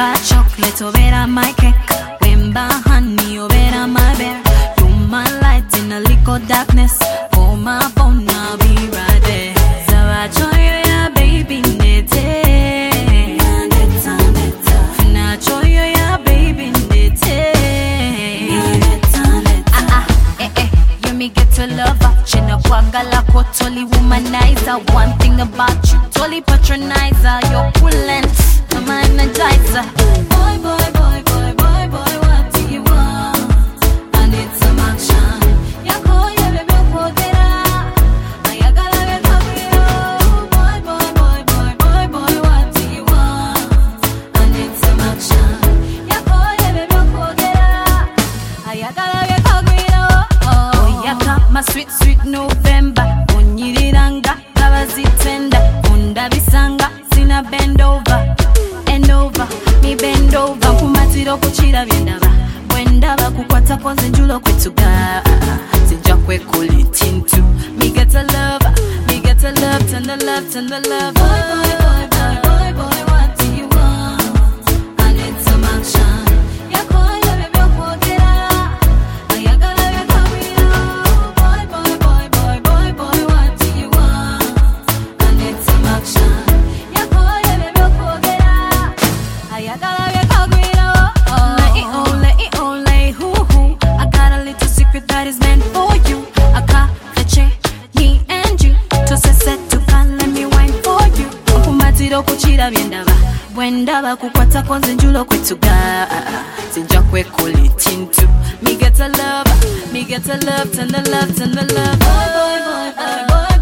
Wemba chocolate, obera my cake. Wemba honey, obera my bear. You my light in a little darkness. Call my phone, I'll be right there. So I join you, yeah, baby, nete. Now join you, yeah, baby, nete. You me get to love her. Chena kwagala ko totally womanizer. One thing about you, totally patronizer. You're pulling, I'm energizer. Boy, boy, boy, boy, boy, boy, what do you want? I need some action. Yako ya bebe kodera. Ayagala be kabiro. Boy, boy, boy, boy, boy, boy, what do you want? I need some action. Yako ya bebe kodera. Ayagala be kabiro. Oh, yaka, my sweet, sweet November. Onyiriranga, gabazitenda. Undabisanga, sina bend over. End over, me bend over. Kumatiro kuchira byendaba. Bwendaba kukwata konze njulo kwetuga. Sijja kwekulitintu. Me get a love, me get a love, tender love, tender love. Boy, boy, boy, boy, boy, boy, what do you want? I need some action. Yako ya bebe kodera. Ayagala be kabiro. Boy, boy, boy, boy, boy, boy, what do you want? I need some action. Yako ya bebe kodera. Ayagala be kabiro. Ole, hoo. I got a little secret that is meant for you. Aka, feche, me and you. To set to can let me wine for you. Kumatiro kuchira byendaba. Bwendaba kukwata konze njulo kwetuga. Sijja kwekulitintu. Me get a love, tender love, tender love. Boy, boy, boy, boy, boy.